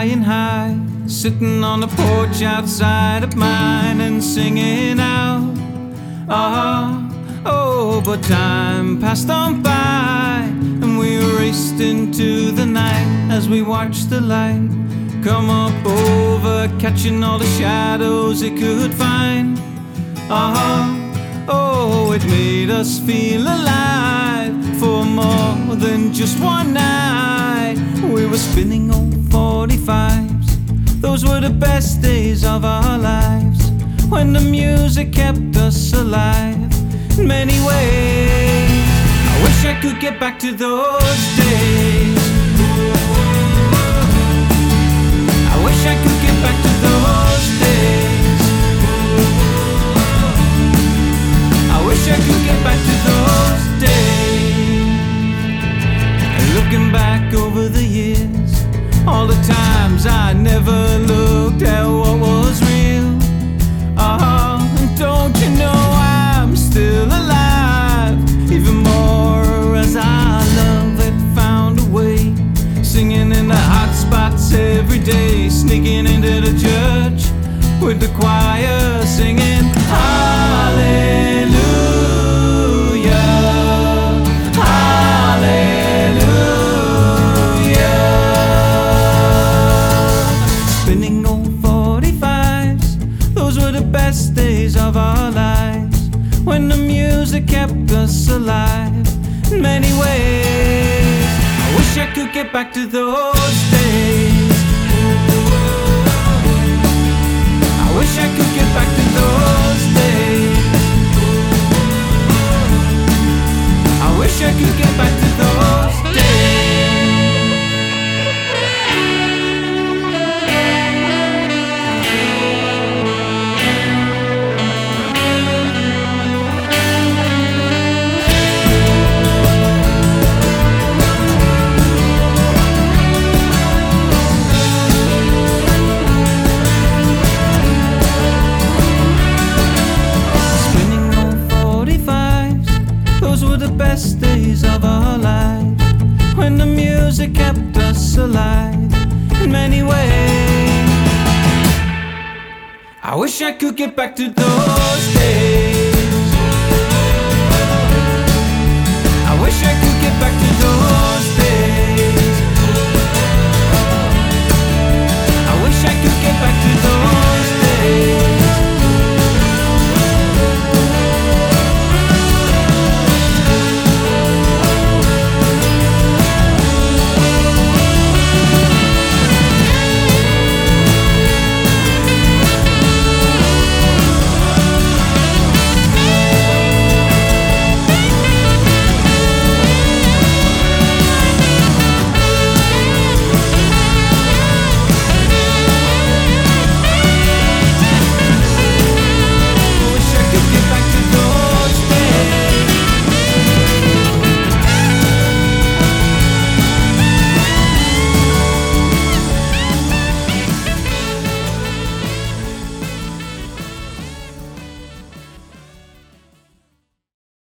flying high, sitting on the porch outside of mine and singing out. Oh, but time passed on by, and we raced into the night as we watched the light come up over, catching all the shadows it could find. Oh, it made us feel alive for more than just one night. We were spinning old 45s, those were the best days of our lives, when the music kept us alive in many ways. I wish I could get back to those days. I wish I could get back to those days. I wish I could get back to those days. And looking back over the years, all the times I never looked at what was real. Don't you know I'm still alive, even more as our love had found a way, singing in the hot spots every day, sneaking into the church with the choir singing hallelujah, hallelujah. Spinning old 45s, those were the best days of our lives, when the music kept us alive in many ways. I wish I could get back to those days. I wish I could get back to those days. I wish I could get back to those days. Best days of our lives, when the music kept us alive in many ways. I wish I could get back to those days.